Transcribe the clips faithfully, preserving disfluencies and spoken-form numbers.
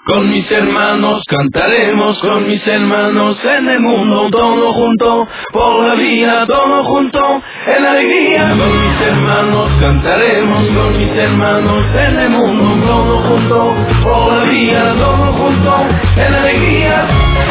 Con mis hermanos cantaremos, con mis hermanos en el mundo, todo junto, por la vida, todo junto, en alegría. Con mis hermanos cantaremos, con mis hermanos en el mundo, todo junto, por la vida, todo junto, en alegría.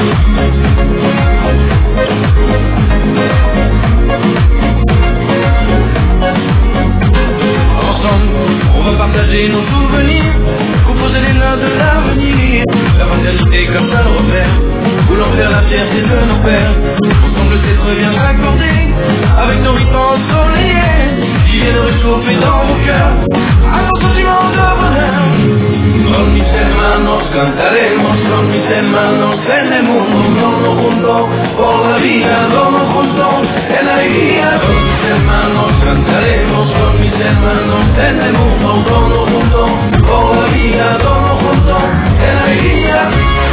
On va partager nos souvenirs, composer les notes de l'avenir. La fraternité comme ça le repère, voulant faire la fierté de nos pères. Ensemble c'est très bien s'accorder, avec nos rythmes ensoleillés, qui viennent réchauffer dans nos cœurs, un grand sentiment de bonheur. Con mis hermanos cantaremos, con mis hermanos en el mundo, todo junto, por la vida, todo junto, en alegría. Con mis hermanos cantaremos, con mis hermanos en el mundo, todo junto, por la vida, todo junto, en alegría.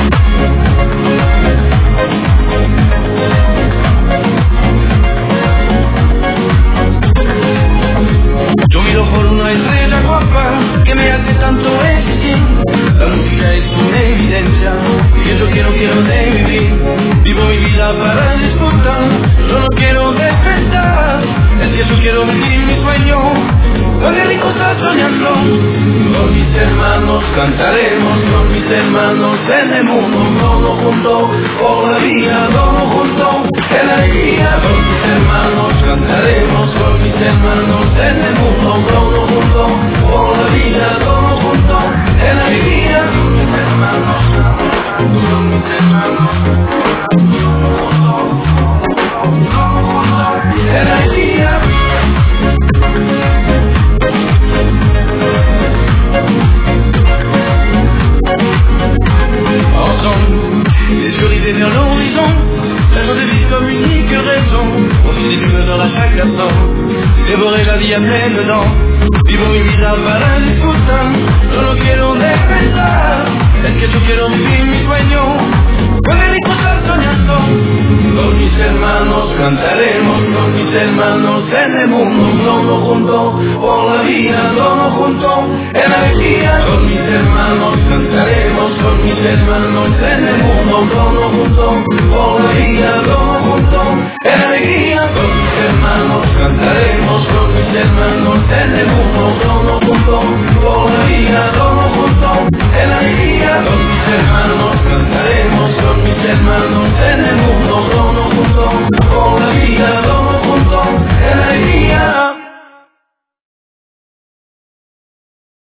Yo miro por una estrella guapa que me hace tanto existir. La música es una evidencia que yo quiero, quiero de vivir. Vivo mi vida para disfrutar, yo no quiero despertar. Es que yo quiero vivir mi sueño, con el rico está soñando. Con mis hermanos cantaremos, con mis hermanos en el mundo, todo junto, por la vida, todo junto, en alegría. Con mis hermanos cantaremos, con mis hermanos en el mundo, todo junto, por la vida, todo junto, en alegría. Con mis hermanos, con mis hermanos, en alegría. Ensemble, les yeux rivés vers l'horizon, la joie de vivre comme unique raison, profiter du bonheur à chaque instant, dévorer la vie à pleines dents. Vivo mi vida para disfrutar, yo no quiero despertar, es que yo quiero vivir mi sueño, con el hijo estar soñando. Con mis hermanos cantaremos, con mis hermanos en el mundo, todo junto, por la vida, todo junto, en alegría. Con